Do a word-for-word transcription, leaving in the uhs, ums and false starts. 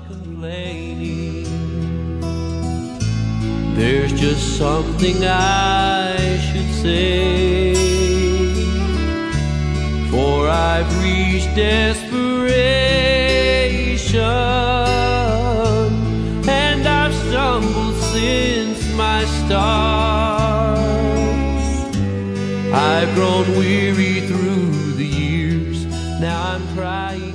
complaining. There's just something I should say, for I've reached desperation, and I've stumbled since my start. I've grown weary through the years, now I'm trying